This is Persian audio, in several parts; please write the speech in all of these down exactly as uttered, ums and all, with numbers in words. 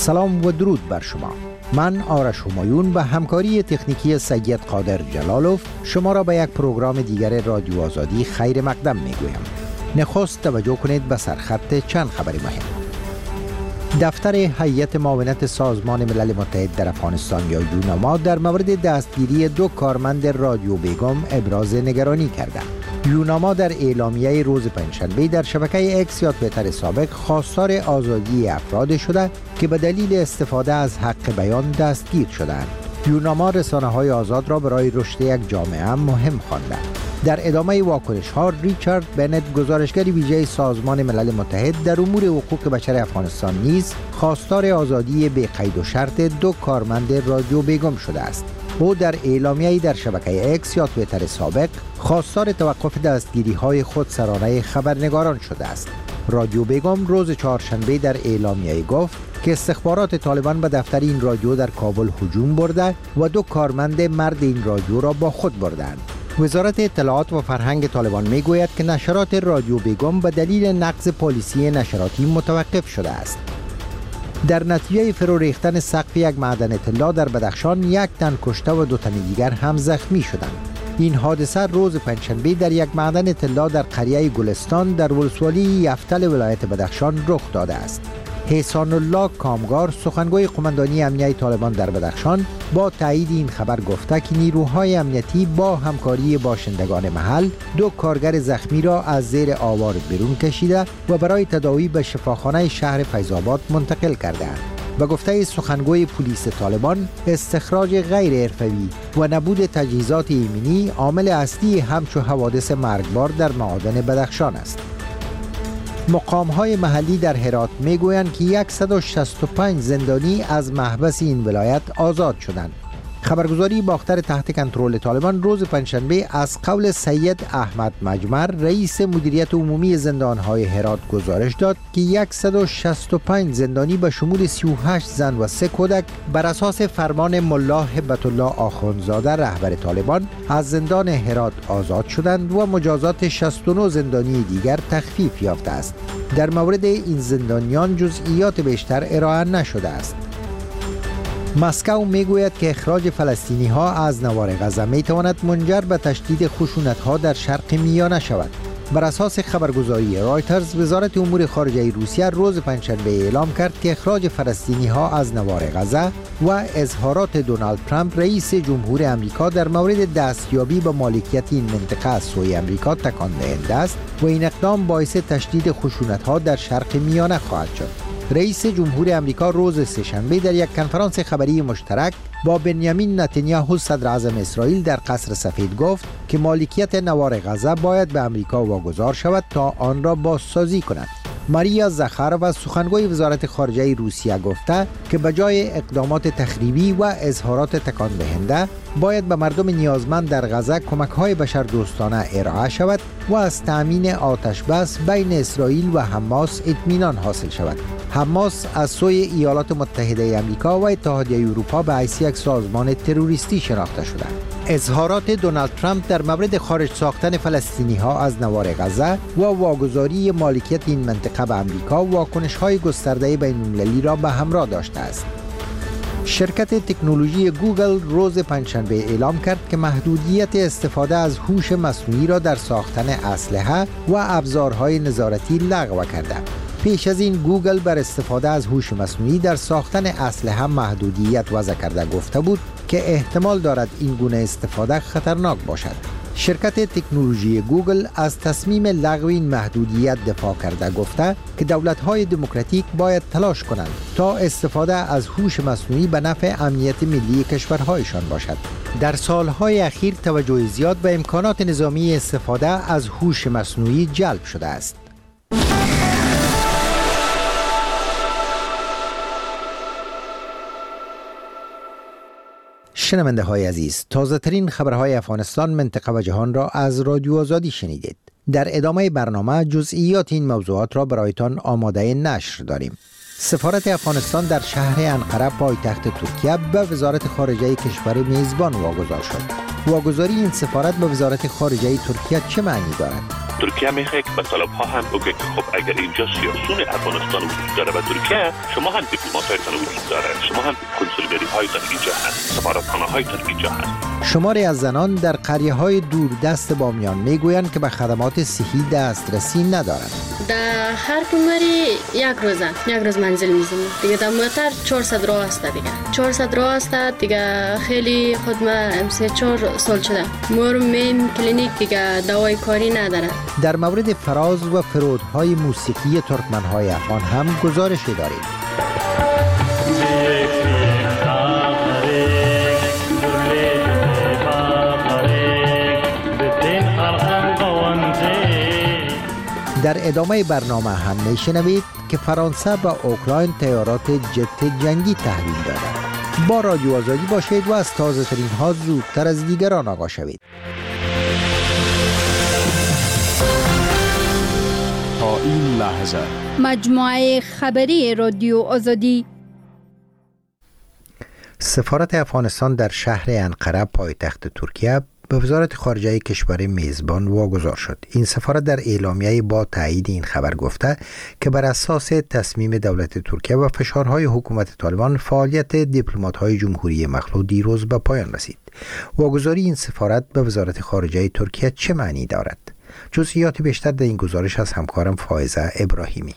سلام و درود بر شما. من آرش همایون و همکاری تکنیکی سید قادر جلالوف شما را به یک پروگرام دیگر رادیو آزادی خیر مقدم میگویم. نخست توجه کنید به سرخط چند خبر مهم. دفتر هیئت معاونت سازمان ملل متحد در افغانستان یا یوناما در مورد دستگیری دو کارمند رادیو بیگم ابراز نگرانی کرده. یوناما در اعلامیه روز پنجشنبه در شبکه اکس یا توییتر سابق خواستار آزادی افراد شده که به دلیل استفاده از حق بیان دستگیر شدند. یوناما رسانه‌های آزاد را برای رشد یک جامعه مهم خوانده. در ادامه واکنش‌ها ریچارد بنت گزارشگر ویژه سازمان ملل متحد در امور حقوق بشر افغانستان نیز خواستار آزادی بی قید و شرط دو کارمند رادیو بیگم شده است. او در اعلامیه‌ای در شبکه اکس یا توییتر سابق خواستار توقف دستگیری‌های خودسرانه خبرنگاران شده است. رادیو بیگم روز چهارشنبه در اعلامیه گفت که استخبارات طالبان به دفتر این رادیو در کابل هجوم برده و دو کارمند مرد این رادیو را با خود بردند. وزارت اطلاعات و فرهنگ طالبان میگوید که نشرات رادیو بیگم به دلیل نقض پالیسی نشراتی متوقف شده است. در نتیجه فرو ریختن سقف یک معدن طلا در بدخشان یک تن کشته و دو تن دیگر هم زخمی شدند. این حادثه روز پنجشنبه در یک معدن طلا در قریه گلستان در ولسوالی یفتل ولایت بدخشان رخ داده است. حسان الله کامگار سخنگوی قماندانی امنیتی طالبان در بدخشان با تایید این خبر گفته که نیروهای امنیتی با همکاری باشندگان محل دو کارگر زخمی را از زیر آوار بیرون کشیده و برای تداوی به شفاخانه شهر فیض‌آباد منتقل کردند. به گفته سخنگوی پلیس طالبان، استخراج غیر حرفه‌ای و نبود تجهیزات ایمنی عامل اصلی همچو حوادث مرگبار در معادن بدخشان است. مقام‌های محلی در هرات میگویند که صد و شصت و پنج زندانی از محبس این ولایت آزاد شدند. خبرگزاری باختر تحت کنترل طالبان روز پنجشنبه از قول سید احمد مجمر رئیس مدیریت عمومی زندان‌های هرات گزارش داد که صد و شصت و پنج زندانی به شمول سی و هشت زن و سه کودک بر اساس فرمان ملا هبت الله آخوندزاده رهبر طالبان از زندان هرات آزاد شدند و مجازات شصت و نه زندانی دیگر تخفیف یافته است. در مورد این زندانیان جزئیات بیشتر ارائه نشده است. مسکو میگوید که اخراج فلسطینی ها از نوار غزه می تواند منجر به تشدید خشونت ها در شرق میانه شود. بر اساس خبرگزاری رایترز، وزارت امور خارجه روسیه روز پنجشنبه اعلام کرد که اخراج فلسطینی ها از نوار غزه و اظهارات دونالد ترامپ رئیس جمهور امریکا در مورد دستیابی به مالکیت این منطقه از سوی امریکا تکان دهنده است و این اقدام باعث تشدید خشونت ها در شرق میانه خواهد شد. رئیس جمهور امریکا روز سه‌شنبه در یک کنفرانس خبری مشترک با بنیامین نتانیاهو صدر اعظم اسرائیل در قصر سفید گفت که مالکیت نوار غزه باید به امریکا واگذار شود تا آن را بازسازی کند. ماریا زخارova سخنگوی وزارت خارجه روسیه گفته که بجای اقدامات تخریبی و اظهارات تکان دهنده باید به مردم نیازمند در غزه کمک‌های بشردوستانه ارائه شود و از تأمین آتش بس بین اسرائیل و حماس اطمینان حاصل شود. حماس از سوی ایالات متحده آمریکا و اتحادیه اروپا به حیث یک سازمان تروریستی شناخته شده. اظهارات دونالد ترامپ در مورد خارج ساختن فلسطینی ها از نوار غزه و واگذاری مالکیت این منطقه به آمریکا واکنش‌های گسترده بین‌المللی را به همراه داشته است. شرکت تکنولوژی گوگل روز پنجشنبه اعلام کرد که محدودیت استفاده از هوش مصنوعی را در ساختن اسلحه و ابزارهای نظارتی لغو کرده. پیش از این گوگل بر استفاده از هوش مصنوعی در ساختن اسلحه محدودیت وضع کرده گفته بود که احتمال دارد این گونه استفاده خطرناک باشد. شرکت تکنولوژی گوگل از تصمیم لغو این محدودیت دفاع کرده گفته که دولت‌های دموکراتیک باید تلاش کنند تا استفاده از هوش مصنوعی به نفع امنیت ملی کشورهایشان باشد. در سالهای اخیر توجه زیاد به امکانات نظامی استفاده از هوش مصنوعی جلب شده است. شنونده های عزیز، تازه ترین خبرهای افغانستان، منطقه و جهان را از رادیو آزادی شنیدید. در ادامه برنامه جزئیات این موضوعات را برایتان آماده نشر داریم. سفارت افغانستان در شهر انقره پایتخت ترکیه به وزارت خارجه کشور میزبان واگذار شد. واگذاری این سفارت به وزارت خارجه ترکیه چه معنی دارد؟ ترکیه میخواد که به طالب‌ها هم بگه که خب اگر اینجا سیاسون افغانستان وجود داره و ترکیه، شما هم دیپلمات‌هایتان وجود داره، شما هم کنسولگری‌هایتان اینجا هست، سفارتخانه‌هایتان اینجا هست. شماری از زنان در قریه‌های دوردست بامیان میگویند که به خدمات صحی دسترسی ندارند. در هر کومری یک روزه یک روز منزل میزنیم دیگه. در موتر چهارصد راه است دیگه، چهارصد راه است دیگه. خیلی خود ما سه چهار سال شده مور میم کلینیک دیگه دوای کاری نداره. در مورد فراز و فرودهای موسیقی ترکمن‌های افغان هم گزارشی داریم. در ادامه برنامه هم میشنوید که فرانسه به اوکراین تیارات جت جنگی تحویل داده. با رادیو آزادی باشید و از تازه ترین ها زودتر از دیگران آگاه شوید. تا این لحظه مجموعه خبری رادیو آزادی. سفارت افغانستان در شهر انقره پایتخت ترکیه به وزارت خارجه کشور میزبان واگذار شد. این سفارت در اعلامیه با تایید این خبر گفته که بر اساس تصمیم دولت ترکیه و فشارهای حکومت طالبان فعالیت دیپلمات‌های جمهوری مخلوع دیروز به پایان رسید. واگذاری این سفارت به وزارت خارجه ترکیه چه معنی دارد؟ جزئیات بیشتر در این گزارش از همکارم فائزه ابراهیمی.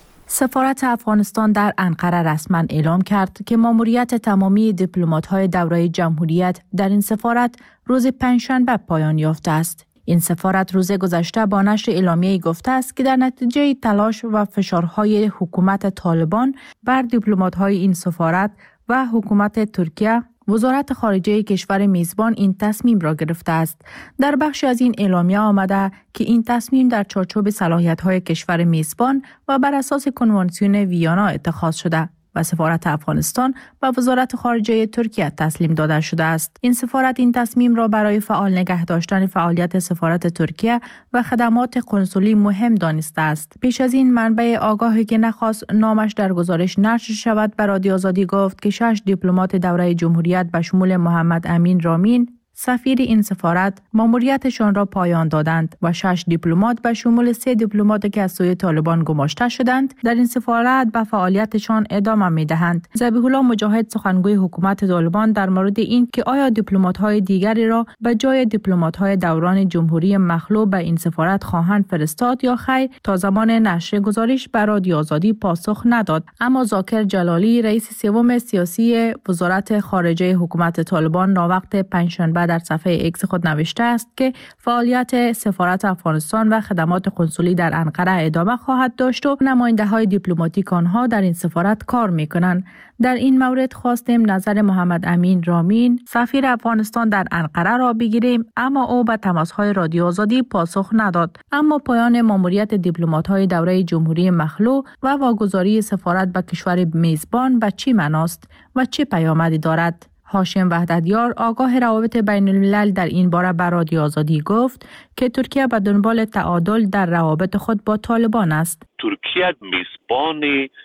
سفارت افغانستان در انقره رسما اعلام کرد که ماموریت تمامی دیپلمات‌های دوره جمهوریت در این سفارت روز پنجشنبه پایان یافته است. این سفارت روز گذشته با نشر اعلامیه‌ای گفته است که در نتیجه تلاش و فشارهای حکومت طالبان بر دیپلمات‌های این سفارت و حکومت ترکیه، وزارت خارجه کشور میزبان این تصمیم را گرفته است. در بخش از این اعلامیه آمده که این تصمیم در چارچوب صلاحیت‌های کشور میزبان و بر اساس کنوانسیون ویانا اتخاذ شده و سفارت افغانستان و وزارت خارجه ترکیه تسلیم داده شده است. این سفارت این تصمیم را برای فعال نگه داشتن فعالیت سفارت ترکیه و خدمات قنسولی مهم دانسته است. پیش از این منبع آگاهی که نخواست نامش در گزارش نشر شود به رادیو آزادی گفت که شش دیپلمات دوره جمهوریت به شمول محمد امین رامین سفیر این سفارت ماموریتشان را پایان دادند و شش دیپلمات به شمول سه دیپلمات که از سوی طالبان گماشته شدند در این سفارت به فعالیتشان ادامه می‌دهند. ذبیح الله مجاهد سخنگوی حکومت طالبان در مورد این که آیا دیپلمات‌های دیگری را به جای دیپلمات‌های دوران جمهوری مخلوع به این سفارت خواهند فرستاد یا خیر تا زمان نشر گزارش به رادیو آزادی پاسخ نداد. اما ذاکر جلالی رئیس سوم سیاسی وزارت خارجه حکومت طالبان ناوقت پنجشنبه در صفحه ایکس خود نوشته است که فعالیت سفارت افغانستان و خدمات قنسولی در انقره ادامه خواهد داشت و نماینده‌های دیپلماتیک آنها در این سفارت کار می‌کنند. در این مورد خواستیم نظر محمد امین رامین سفیر افغانستان در انقره را بگیریم، اما او به تماس‌های رادیو آزادی پاسخ نداد. اما پایان ماموریت دیپلمات‌های دوره جمهوری مخلوع و واگذاری سفارت به کشور میزبان به چی معناست و چه پیامدی دارد؟ هاشم وحدتیار آگاه روابط بین الملل در این باره به رادیو آزادی گفت که ترکیه به دنبال تعادل در روابط خود با طالبان است. ترکیه میزبان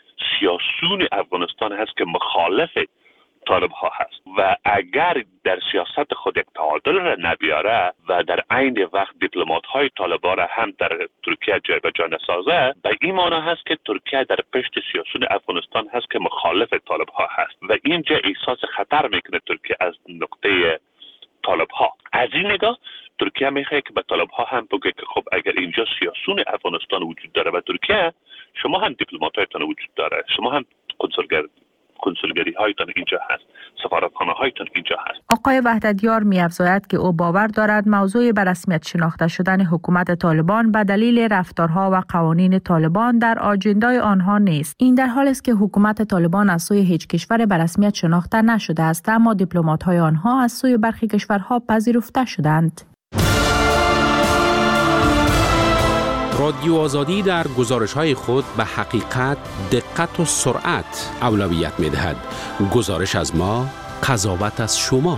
سیاسون افغانستان هست که مخالف طالب ها هست و اگر در سیاست خود یک تعادل را نبیاره و در عین وقت دیپلمات های طالبان را هم در ترکیه جای به جا نسازه، به این معنی هست که ترکیه در پشت سیاسون افغانستان هست که مخالف طالب ها هست و اینجا احساس خطر میکنه ترکیه از نقطه طالب ها. از این نگاه ترکیه میخواد که به طالب ها هم بگه که خب اگر اینجا سیاسون افغانستان وجود داره و ترکیه، شما هم دیپلمات هایتان وجود داره، شما هم کنسولگر کنسولگری هایتان اینجا هست، سفارتخانه هایتان اینجا هست. آقای وحدتیار می‌افزاید که او باور دارد موضوع به رسمیت شناخته شدن حکومت طالبان به دلیل رفتارها و قوانین طالبان در آجندای آنها نیست. این در حالی است که حکومت طالبان از سوی هیچ کشور به رسمیت شناخته نشده است، اما دیپلمات‌های آنها از سوی برخی کشورها پذیرفته شدند. رادیو آزادی در گزارش‌های خود به حقیقت، دقت و سرعت اولویت می‌دهد. گزارش از ما، قضاوت از شما.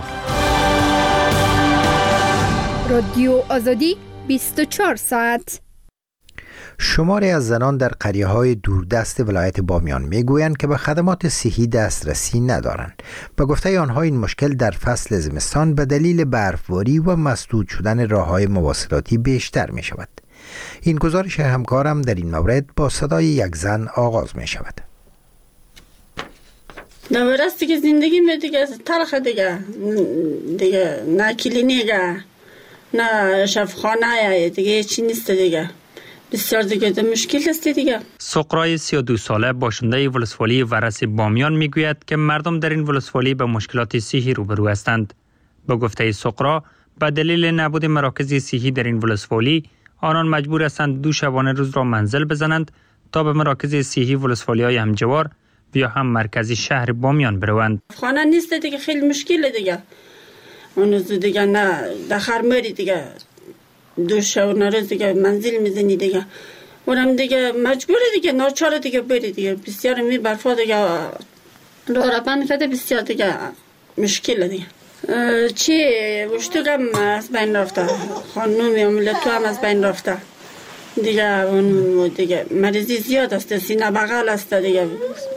رادیو آزادی بیست و چهار ساعت. شماری از زنان در قریه‌های دوردست ولایت بامیان میگویند که به خدمات صحی دسترسی ندارند. به گفته آنها این مشکل در فصل زمستان به دلیل برفباری و مسدود شدن راه‌های مواصلاتی بیشتر می‌شود. این گزارش همکارم در این مورد با صدای یک زن آغاز می شود. نورستی که زندگی می دیگه تلخ دیگه دیگه نه کلینیگه نه شفاخانه دیگه چی نیست دیگه بسیار دیگه مشکل است دیگه. سقرای سی و دو ساله باشنده ولسوالی ورس بامیان میگوید که مردم در این ولسوالی به مشکلات صحی روبرو هستند. به گفته سقرا به دلیل نبود مراکز صحی در این ولسوالی آنان مجبور هستند دو شبانه روز را منزل بزنند تا به مراکز صحی ولسوالی های همجوار یا هم مرکزی شهر بامیان بروند. خانه نیست دیگه خیلی مشکل دیگه. اون دیگه نه دخر مری دیگه دو شبانه روز دیگه منزل میزنی دیگه. اونم دیگه مجبوره دیگه ناچار دیگه بری دیگه بسیار می برفا دیگه لورا بند کرده بسیار دیگه مشکل دیگه. چی وشتوگم از بین رفته خانومی عملتو هم از بین رفته دیگه اون دیگه مریضی زیاد است سینه بغل است دیگه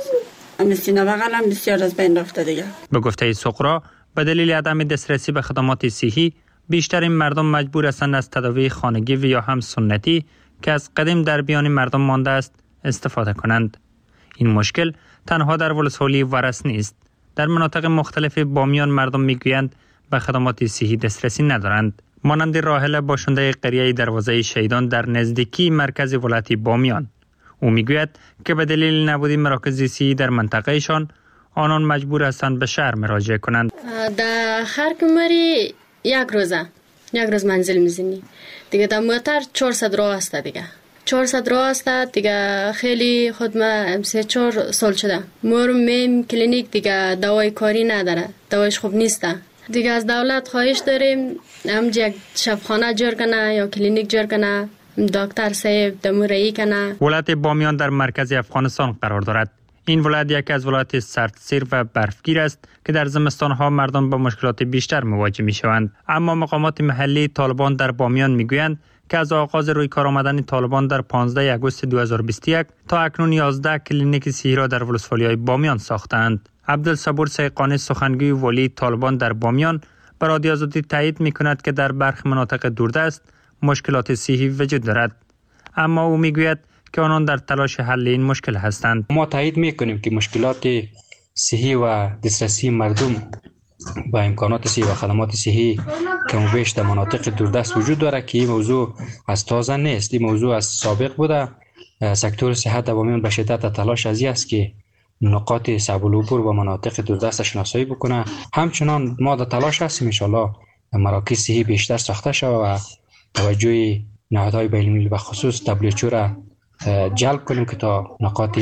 اما سینه بغل هم بسیار از بین رفته دیگه. به گفته سقرا به دلیل عدم دسترسی به خدمات صحی بیشتر این مردم مجبور هستند از تداوی خانگی و یا هم سنتی که از قدیم در میان مردم مانده است استفاده کنند. این مشکل تنها در ولسوالی ورس نیست. در مناطق مختلف بامیان مردم میگویند به خدمات صحی دسترسی ندارند. مانند راحل باشنده قریه دروازه شهیدان در نزدیکی مرکز ولایت بامیان. او میگوید که به دلیل نبود مراکز صحی در منطقهشان آنان مجبور هستند به شهر مراجعه کنند. در هر کمری یک روزه یک روز منزل میزنی دیگه در موتر چهارصد راه است دیگه چهارصد راه است دیگه خیلی خود ما سه چهار سال شده مورم میم کلینیک دیگه دوای کاری نداره دوایش خوب نیسته دیگه از دولت خواهش داریم همجا یک شفاخانه جور کنه یا کلینیک جور کنه دکتر صاحب دمورایی کنه. ولایت بامیان در مرکز افغانستان قرار دارد. این ولایت یکی از ولایت سردسیر و برفگیر است که در زمستان‌ها مردم با مشکلات بیشتر مواجه می‌شوند. اما مقامات محلی طالبان در بامیان می‌گویند که از آغاز روی کار آمدن طالبان در پانزده آگوست دو هزار و بیست و یک تا اکنون یازده کلینیک صحی را در ولسوالی‌های بامیان ساختند. عبدالصبور سیقانی سخنگوی والی طالبان در بامیان به رادیو آزادی تایید می‌کند که در برخی مناطق دوردست مشکلات صحی وجود دارد. اما او می‌گوید که آنان در تلاش حل این مشکل هستند. ما تایید میکنیم که مشکلات صحی و دسترسی مردم با امکانات صحی و خدمات صحی کم و بیش در مناطق دوردست وجود دارد که این موضوع از تازه نیست. این موضوع از سابق بوده. سکتور صحت در بامیان به شدت تلاش از است که نقاط صعب العبور و مناطق دوردست شناسایی بکنه. همچنان ما در تلاش هستیم ان شاء الله مراکز صحی بیشتر ساخته شود و توجه نهادهای بین‌المللی به خصوص دبلیو اچ او را جلب کنیم که تا نقاط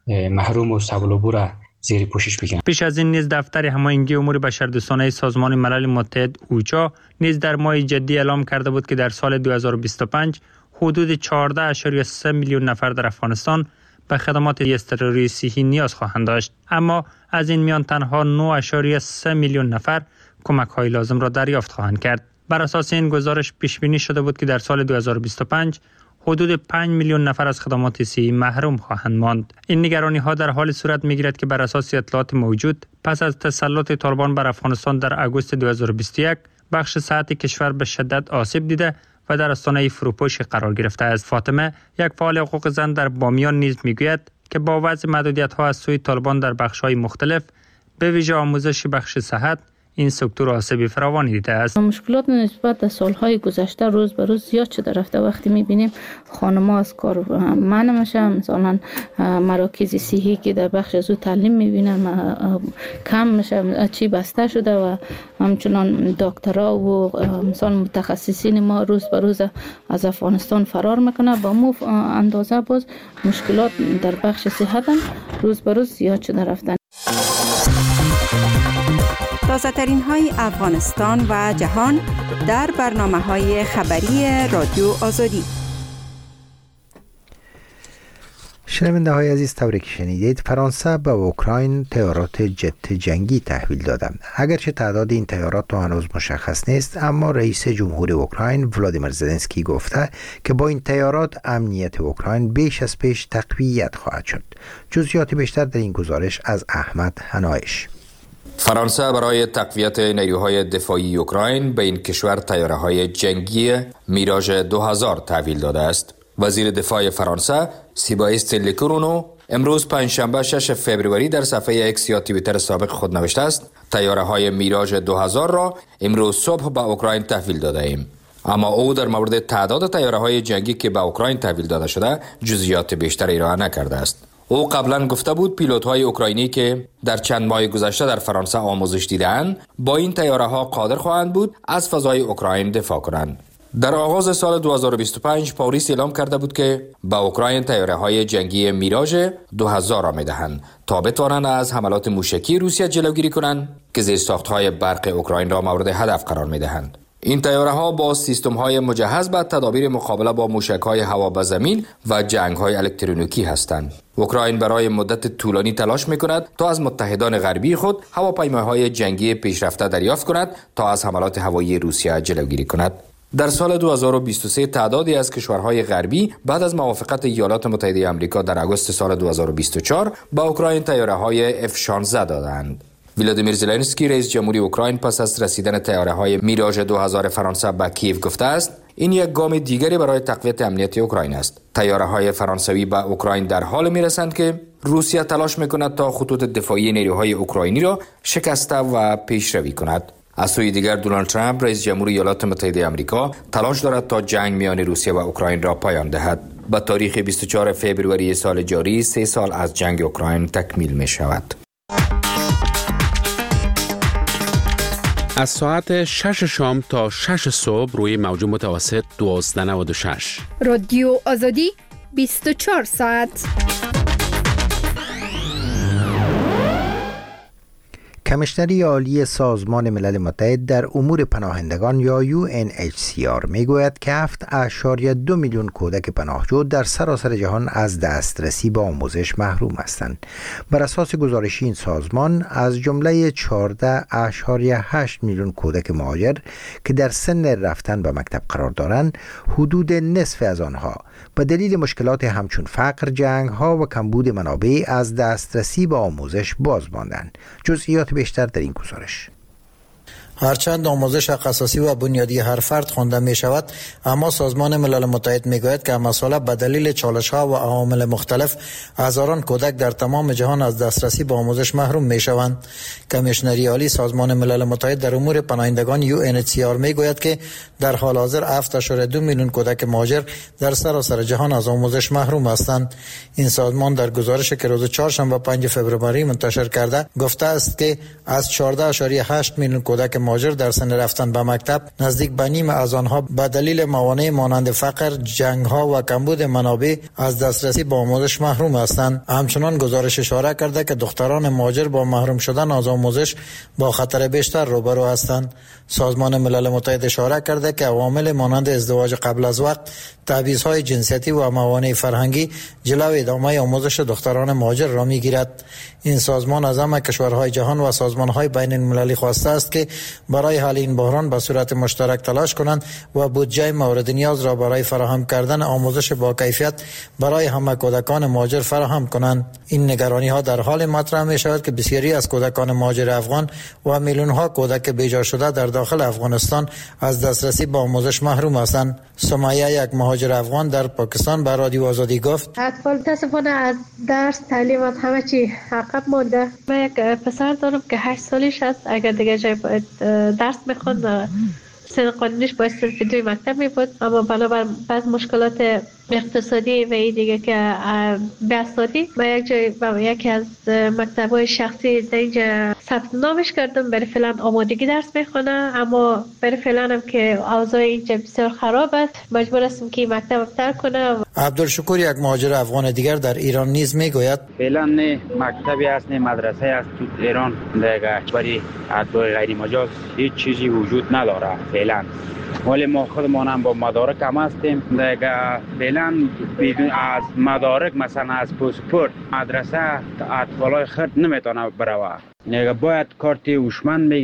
محروم و صعب العبور را زیر پوشش بگیرند. پیش از این نیز دفتر هماهنگی امور بشردوستانه سازمان ملل متحد اوچا نیز در ماه جدی اعلام کرده بود که در سال دو هزار و بیست و پنج حدود چهارده اشاری سه میلیون نفر در افغانستان به خدمات اضطراری صحی نیاز خواهند داشت. اما از این میان تنها نه اشاری سه میلیون نفر کمک‌های لازم را دریافت خواهند کرد. بر اساس این گزارش پیش بینی شده بود که در سال دو هزار و بیست و پنج حدود پنج میلیون نفر از خدمات صحی محروم خواهند ماند. این نگرانی ها در حال صورت میگیرد که بر اساس اطلاعات موجود پس از تسلط طالبان بر افغانستان در آگوست دو هزار و بیست و یک بخش صحت کشور به شدت آسیب دیده و در آستانه فروپاشی قرار گرفته است. فاطمه یک فعال حقوق زن در بامیان نیز میگوید که با وضع محدودیت ها از سوی طالبان در بخش های مختلف به ویژه آموزش بخش صحت این سکتور آسیب فراوانی دیده است. مشکلات نسبت به سالهای گذشته روز به روز زیاد شده رفته. وقتی میبینیم خانم‌ها از کار منع میشن، مثلا مراکز صحی که در بخش از تعلیم میبینم کم میشه، چی بسته شده و همچنان دکترها و مثلا متخصصین ما روز به روز از افغانستان فرار میکنه. با مو اندازه باز مشکلات در بخش صحت هم روز به روز زیاد شده رفتن. تازه ترین های افغانستان و جهان در برنامه های خبری رادیو آزادی. شنونده های عزیز، طوری که شنیدید فرانسه به اوکراین طیارات جت جنگی تحویل دادند. اگرچه تعداد این طیارات تا هنوز مشخص نیست، اما رئیس جمهور اوکراین ولادیمیر زلنسکی گفته که با این طیارات امنیت اوکراین بیش از پیش تقویت خواهد شد. جزئیات بیشتر در این گزارش از احمد هنایش. فرانسه برای تقویت نیروهای دفاعی اوکراین به این کشور طیاره‌های جنگی میراژ دو هزار تحویل داده است. وزیر دفاع فرانسه سیباستین لکرونو امروز پنجشنبه ششم فوریه در صفحه اکس یا توییتر سابق خود نوشته است طیاره‌های میراژ دو هزار را امروز صبح به اوکراین تحویل داده ایم. اما او در مورد تعداد طیاره‌های جنگی که به اوکراین تحویل داده شده جزئیات بیشتری ارائه نکرده است. او قبلا گفته بود پیلوت‌های اوکراینی که در چند ماه گذشته در فرانسه آموزش دیدند با این طیاره‌ها قادر خواهند بود از فضای اوکراین دفاع کنند. در آغاز سال دو هزار و بیست و پنج پاریس اعلام کرده بود که به اوکراین طیاره‌های جنگی میراژ دو هزار را می‌دهند تا بتوانند از حملات موشکی روسیه جلوگیری کنند که زیرساخت‌های برق اوکراین را مورد هدف قرار می‌دهند. این طیاره‌ها با سیستم‌های مجهز به تدابیر مقابله با موشک‌های هوا به زمین و جنگ‌های الکترونیکی هستند. اوکراین برای مدت طولانی تلاش می‌کند تا از متحدان غربی خود هواپیماهای جنگی پیشرفته دریافت کند تا از حملات هوایی روسیه جلوگیری کند. در سال دو هزار و بیست و سه تعدادی از کشورهای غربی بعد از موافقت ایالات متحده آمریکا در آگوست سال دو هزار و بیست و چهار به اوکراین طیاره‌های اف شانزده دادند. ولادیمیر زلنسکی رئیس جمهوری اوکراین پس از رسیدن طیاره‌های میراژ دو هزار فرانسه به کیف گفته است این یک گام دیگری برای تقویت امنیت اوکراین است. طیاره‌های فرانسوی به اوکراین در حال میرسند که روسیه تلاش میکند تا خطوط دفاعی نیروهای اوکراینی را شکسته و پیشروی کند. از سوی دیگر دونالد ترامپ رئیس جمهور ایالات متحده آمریکا تلاش دارد تا جنگ میان روسیه و اوکراین را پایان دهد. با تاریخ بیست و چهارم فوریه سال جاری سه سال از جنگ اوکراین تکمیل می شود. از ساعت شش شام تا شش صبح روی موج متوسط دوازده نود و شش رادیو آزادی بیست و چهار ساعت. کمیشنری عالی سازمان ملل متحد در امور پناهندگان یا یو ان اچ سی آر میگوید که هفت اشاریه دو میلیون کودک پناهجو در سراسر جهان از دسترسی به آموزش محروم هستند. بر اساس گزارش این سازمان از جمله چهارده اشاریه هشت میلیون کودک مهاجر که در سن رفتن به مکتب قرار دارند، حدود نصف از آنها به دلیل مشکلات همچون فقر، جنگ ها و کمبود منابع از دسترسی به آموزش باز ماندند. جزئیات بیشتر در این گزارش. هرچند آموزش حق اساسی و بنیادی هر فرد خوانده می شود، اما سازمان ملل متحد می گوید که مسئله به دلیل چالش ها و عوامل مختلف هزاران کودک در تمام جهان از دسترسی به آموزش محروم می شوند. کمیشنری عالی سازمان ملل متحد در امور پناهندگان یو ان اچ سی آر می گوید که در حال حاضر هفت اشاریه دو میلیون کودک مهاجر در سراسر جهان از آموزش محروم هستند. این سازمان در گزارشی که روز چهارشنبه پنجم فوریه منتشر کرده گفته است که از چهارده اشاریه هشت میلیون کودک مهاجر در سن رفتن به مکتب، نزدیک به نیم از آنها به دلیل موانع مانند فقر، جنگ ها و کمبود منابع از دسترسی به آموزش محروم هستند. همچنان گزارش اشاره کرده که دختران مهاجر با محروم شدن از آموزش با خطر بیشتر روبرو هستند. سازمان ملل متحد اشاره کرده که عوامل مانند ازدواج قبل از وقت، تبعیض‌های جنسیتی و موانع فرهنگی جلو ادامه آموزش دختران مهاجر را می‌گیرد. این سازمان از همه کشورهای جهان و سازمان‌های بین المللی خواسته است که برای حل این بحران به صورت مشترک تلاش کنند و بودجه مورد نیاز را برای فراهم کردن آموزش با کیفیت برای همه کودکان مهاجر فراهم کنند. این نگرانی‌ها در حال مطرح می‌شود که بسیاری از کودکان مهاجر افغان و میلیون‌ها کودک بیجا شده در داخل افغانستان از دسترسی به آموزش محروم هستند. سمیه، یک مهاجر افغان در پاکستان، به رادیو آزادی گفت: اطفال متاسفانه از درس، تعلیم و همه چی عقب مونده. من یک پسر دارم که هشت سالش است. اگر دیگه جای باید درس میخوند، سن قانونیش باید دوی مکتب می بود، اما بنابر بعض مشکلات اقتصادی و این دیگه که بساطی ما یک جای با یکی از مکتب‌های شخصی در اینجا ثبت نامش کردم. برای فعلا آمادگی درس میخونه، اما برای فعلا هم که اوضاع اینجا بسیار خراب است، مجبور هستم که مکتب ترک کنه. عبدالشکور، یک مهاجر افغان دیگر در ایران نیز میگوید: فعلا نه مکتبی است نه مدرسه است تو ایران. دیگه برای ادعای غیر مجاز هیچ چیزی وجود نداره فعلا. ولی ما خودمان هم با مدارک هم هستیم. دیگه فعلا بدون از مدارک، مثلا از پاسپورت مدرسه اطفالای خرد نمیتونه بروه. دیگه باید کارت هوشمند بگیره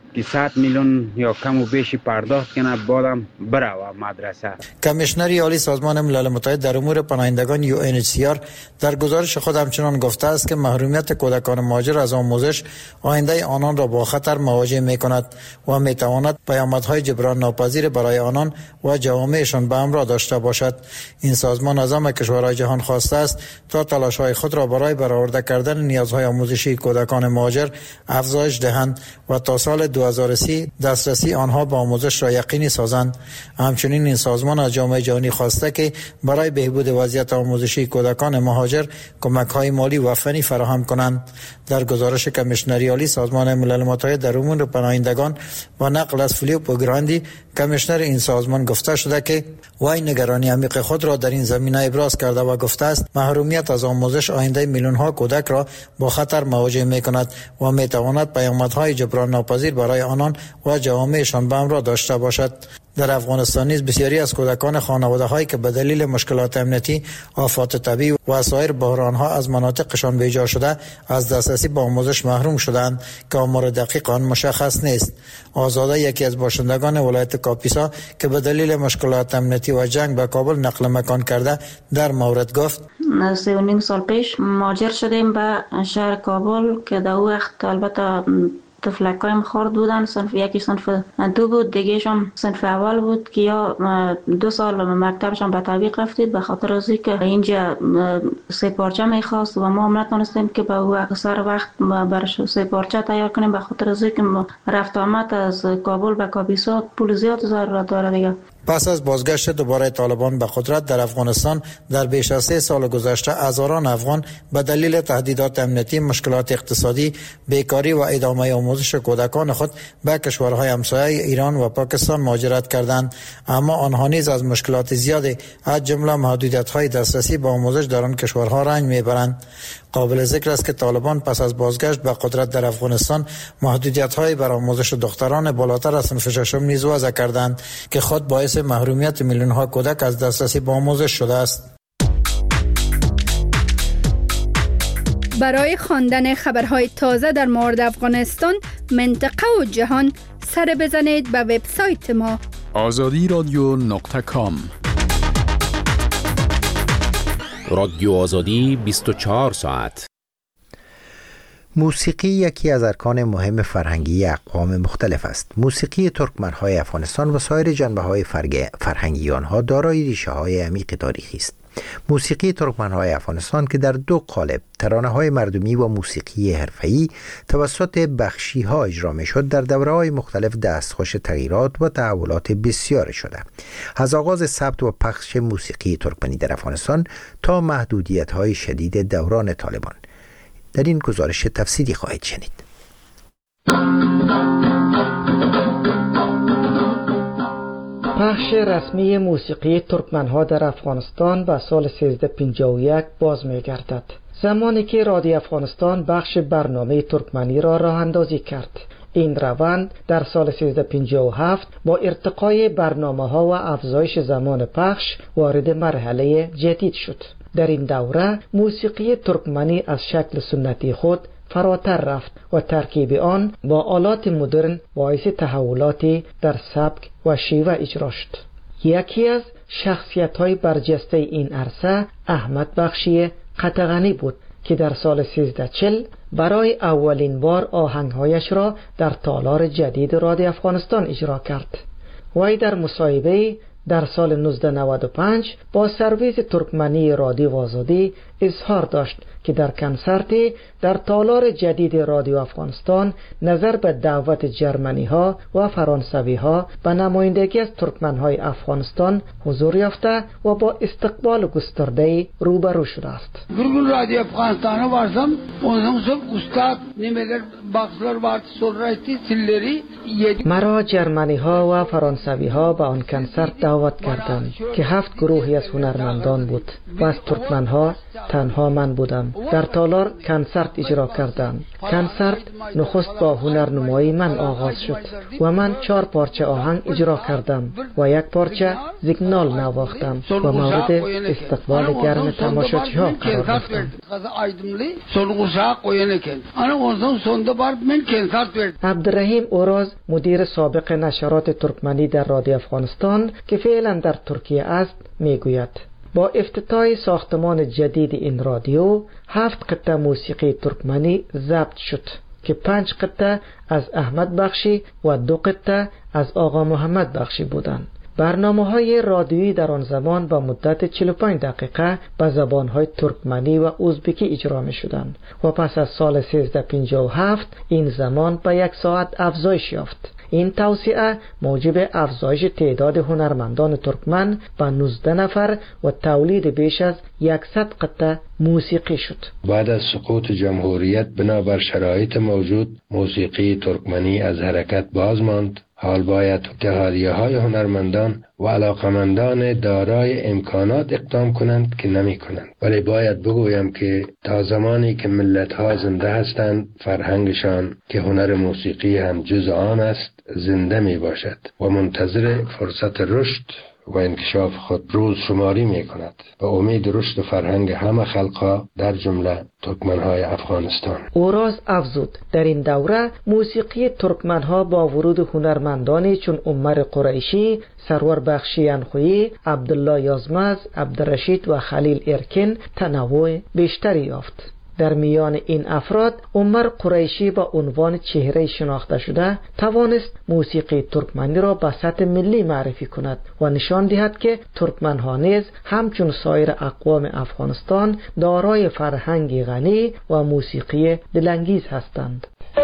که صد میلیون یا کم و بیشی پرداخت کنه بعدم بره مدرسه. کمیشنر عالی سازمان ملل متحد در امور پناهندگان یو ان اچ سی آر در گزارش خود همچنان گفته است که محرومیت کودکان مهاجر از آموزش آینده آنان را با خطر مواجه می کند و می تواند پیامدهای جبران ناپذیر برای آنان و جوامعشان به همراه داشته باشد. این سازمان از همه کشورهای جهان خواسته است تا تلاش‌های خود را برای برآورده کردن نیازهای آموزشی کودکان مهاجر افزایش دهند و تا سال دو هزار و سی دسترسی آنها به آموزش را یقینی سازند. همچنین این سازمان از جامعه جهانی خواسته که برای بهبود وضعیت آموزشی کودکان مهاجر کمک‌های مالی و فنی فراهم کنند. در گزارش کمیشنر عالی سازمان ملل متحد در امور پناهندگان و نقل از فیلیپو گراندی، کمیشنر این سازمان گفته شده که وی نگرانی عمیق خود را در این زمینه ابراز کرده و گفته است محرومیت از آموزش آینده میلیون ها کودک را با خطر مواجه می کند و می تواند پیامدهای جبران ناپذیر برای آنان و جوامعشان به همراه داشته باشد. در افغانستان نیز بسیاری از کودکان خانواده‌هایی که به دلیل مشکلات امنیتی، آفات طبیعی و سایر بحران‌ها از مناطقشان بیجا شده از دسترسی به آموزش محروم شدند که آمار دقیق آن مشخص نیست. آزاده یکی از باشندگان ولایت کاپیسا که به دلیل مشکلات امنیتی و جنگ به کابل نقل مکان کرده در مورد گفت: سه و نیم سال پیش مهاجر شدیم به شهر کابل که در وقت البته تفلکایم خورد بودن. صنف یکی صنف دو بود، دیگهشان صنف اول بود که یا دو سال مکتبشان به تعویق رفتید به خاطر از که اینجا سه پارچه میخواست و ما هم نتونستیم که به اکثر وقت برش سه پارچه تیار کنیم به خاطر از که رفت آمد از کابل به کاپیسا پول زیاد ضرورت داره دیگه. پس از بازگشت دوباره طالبان به قدرت در افغانستان در بیش از سه سال گذشته هزاران افغان به دلیل تهدیدات امنیتی، مشکلات اقتصادی، بیکاری و ادامه آموزش کودکان خود به کشورهای همسایه ایران و پاکستان مهاجرت کردند، اما آنها نیز از مشکلات زیادی از جمله محدودیت‌های دسترسی به آموزش در آن کشورها رنج میبرند. قابل ذکر است که طالبان پس از بازگشت به قدرت در افغانستان محدودیت‌های بر آموزش دختران بالاتر از صنف ششم نیز وضع کردند که خود باعث محرومیت میلیون‌ها کودک از دسترسی به آموزش شده است. برای خواندن خبرهای تازه در مورد افغانستان، منطقه و جهان سر بزنید به وبسایت ما آزادی رادیو نقطه کام. رادیو آزادی بیست و چهار ساعت. موسیقی یکی از ارکان مهم فرهنگی اقوام مختلف است. موسیقی ترکمن‌های افغانستان و سایر جنبه‌های فرهنگی آنها دارای ریشه‌های عمیق تاریخی است. موسیقی ترکمن‌های افغانستان که در دو قالب، ترانه‌های مردمی و موسیقی حرفه‌ای، توسط بخشی‌ها اجرا می‌شد، در دوره‌های مختلف دستخوش تغییرات و تحولات بسیار شده. از آغاز ثبت و پخش موسیقی ترکمنی در افغانستان تا محدودیت‌های شدید دوران طالبان. در این گزارش تفصیلی خواهید شنید. پخش رسمی موسیقی ترکمنها در افغانستان به سال سیزده پنجاه و یک باز می گردد، زمانی که رادیو افغانستان بخش برنامه ترکمنی را راه اندازی کرد. این روند در سال سیزده پنجاه و هفت با ارتقای برنامه ها و افزایش زمان پخش وارد مرحله جدید شد. در این دوره موسیقی ترکمنی از شکل سنتی خود فراتر رفت و ترکیب آن با آلات مدرن باعث تحولاتی در سبک و شیوه اجرا شد. یکی از شخصیت‌های برجسته این عرصه احمد بخشی قطغنی بود که در سال سیزده چل برای اولین بار آهنگ‌هایش را در تالار جدید رادیو افغانستان اجرا کرد. وی در مصاحبه در سال نوزده نود و پنج با سرویس ترکمنی رادیو آزادی اظهار داشت که در کنسرتی در تالار جدید رادیو افغانستان نظر به دعوت جرمنی ها و فرانسوی ها به نمایندگی از ترکمن های افغانستان حضور یافته و با استقبال گسترده روبرو شده است. گروه رادیو افغانستان وارسام اونم سب استاد نمیگر باکسلر وارد سولرایتی سیلری. مرا جرمنی ها و فرانسوی ها به آن کنسرت دعوت کردند که هفت گروهی از هنرمندان بود و از ترکمن ها تنها من بودم. در تالار کنسرت اجرا کردند. کنسرت نخست با هنرنمایی من آغاز شد و من چهار پارچه آهنگ اجرا کردم و یک پارچه زیگنال نواختم و مورد استقبال گرم تماشاچی ها قرار گرفتم. عبدالرحیم اوراز، مدیر سابق نشرات ترکمنی در رادیو افغانستان که فعلا در ترکیه است، میگوید با افتتاح ساختمان جدید این رادیو هفت قطعه موسیقی ترکمنی ضبط شد که پنج قطعه از احمد بخشی و دو قطعه از آقا محمد بخشی بودند. برنامه‌های رادیویی در آن زمان با مدت چهل و پنج دقیقه به زبان‌های ترکمنی و ازبکی اجرا می‌شدند و پس از سال سیزده پنجاه و هفت این زمان به یک ساعت افزایش یافت. این توسعه موجب افزایش تعداد هنرمندان ترکمن به نوزده نفر و تولید بیش از صد قطعه موسیقی شد. بعد از سقوط جمهوریت بنابر شرایط موجود موسیقی ترکمنی از حرکت باز ماند. حال باید اتحادیه های هنرمندان و علاقمندان دارای امکانات اقدام کنند که نمی کنند. ولی باید بگویم که تا زمانی که ملت ها زنده هستند فرهنگشان که هنر موسیقی هم جز آن است زنده می باشد و منتظر فرصت رشد و انکشاف خود روز شماری می کند و امید رشد فرهنگ همه خلقها در جمله ترکمنهای افغانستان. اوراز افزود در این دوره موسیقی ترکمنها با ورود هنرمندانی چون عمر قریشی، سرور بخشی انخویی، عبدالله یازمز، عبدالرشید و خلیل ارکن تنوع بیشتری یافت. در میان این افراد عمر قریشی با عنوان چهره شناخته شده توانست موسیقی ترکمنی را به سطح ملی معرفی کند و نشان دهد که ترکمنها نیز همچون سایر اقوام افغانستان دارای فرهنگی غنی و موسیقی دلانگیز هستند.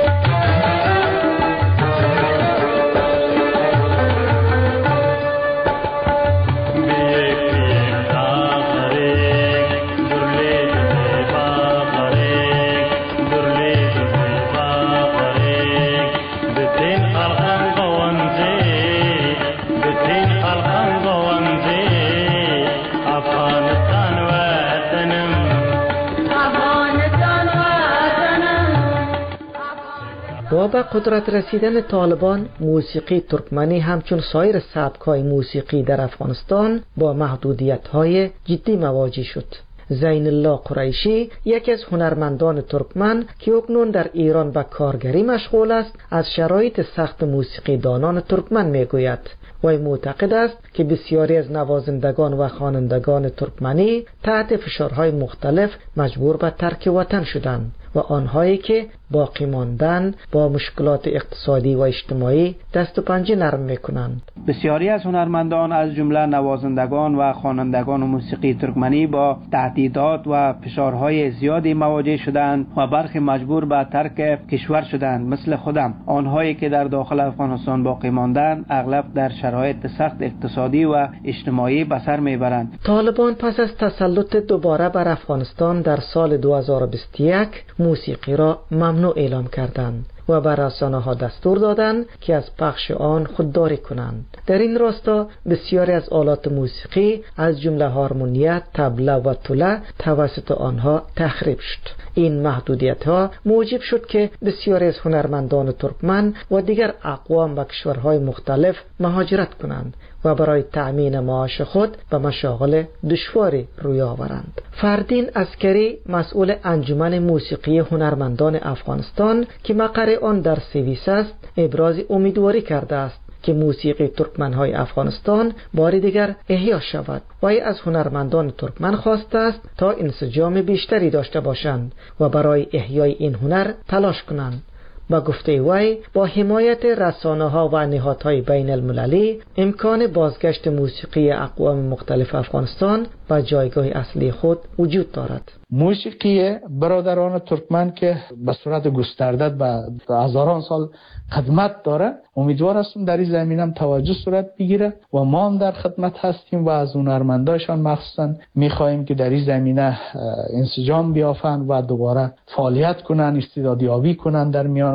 و با قدرت رسیدن طالبان موسیقی ترکمنی همچون سایر سبک‌های موسیقی در افغانستان با محدودیت‌های جدی مواجه شد. زین الله قریشی یکی از هنرمندان ترکمن که اکنون در ایران به کارگری مشغول است از شرایط سخت موسیقی دانان ترکمن میگوید و معتقد است که بسیاری از نوازندگان و خوانندگان ترکمنی تحت فشارهای مختلف مجبور به ترک وطن شدند و آنهایی که باقی ماندن با مشکلات اقتصادی و اجتماعی دست و پنجه نرم میکنند. بسیاری از هنرمندان از جمله نوازندگان و خوانندگان موسیقی ترکمنی با تهدیدات و فشارهای زیادی مواجه شدند و برخی مجبور به ترک کشور شدند. مثل خودم آنهایی که در داخل افغانستان باقی ماندند اغلب در شرایط سخت اقتصادی و اجتماعی به سر میبرند. طالبان پس از تسلط دوباره بر افغانستان در سال دو هزار و بیست و یک موسیقی را ممنوع اعلام کردند و بر رسانه‌ها دستور دادند که از پخش آن خودداری کنند. در این راستا بسیاری از آلات موسیقی از جمله هارمونیه، طبله و توله توسط آنها تخریب شد. این محدودیت‌ها موجب شد که بسیاری از هنرمندان ترکمن و دیگر اقوام به کشورهای مختلف مهاجرت کنند و برای تأمین معاش خود به مشاغل دشواری روی آورند. فردین عسکری مسئول انجمن موسیقی هنرمندان افغانستان که مقر آن در سوئیس است ابراز امیدواری کرده است که موسیقی ترکمنهای افغانستان بار دیگر احیا شود و از هنرمندان ترکمن خواسته است تا انسجام بیشتری داشته باشند و برای احیای این هنر تلاش کنند. با گفته وی با حمایت رسانه‌ها و نهادهای بین المللی امکان بازگشت موسیقی اقوام مختلف افغانستان به جایگاه اصلی خود وجود دارد. موسیقی برادران ترکمن که به صورت گسترده به هزاران سال خدمت داره، امیدوار هستم در این زمینه هم توجه صورت بگیره و ما هم در خدمت هستیم و از هنرمندایشان مخصوصا میخواهیم که در این زمینه انسجام بیافند و دوباره فعالیت کنند، استعدادیابی کنند در میان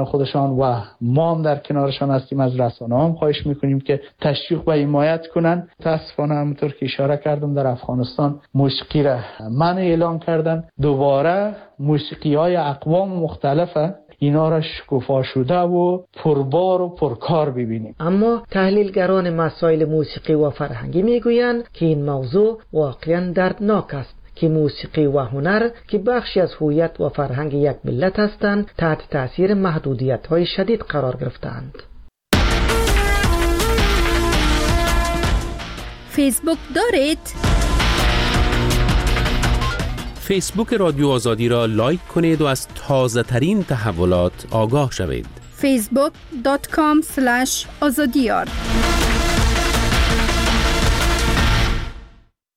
میان خودشان و ما هم در کنارشان هستیم. از رسانه‌ها هم خواهش میکنیم که تشویق و حمایت کنن. متاسفانه همونطور که اشاره کردم در افغانستان موسیقی را من اعلام کردن، دوباره موسیقی های اقوام مختلفه اینا را شکوفا شده و پربار و پرکار ببینیم. اما تحلیلگران مسائل موسیقی و فرهنگی میگویند که این موضوع واقعا دردناک است که موسیقی و هنر که بخشی از هویت و فرهنگ یک ملت هستند تحت تاثیر محدودیت‌های شدید قرار گرفتند. فیسبوک دارید؟ فیسبوک رادیو آزادی را لایک کنید و از تازه ترین تحولات آگاه شوید. فیسبوک دات کام اسلش آزادیار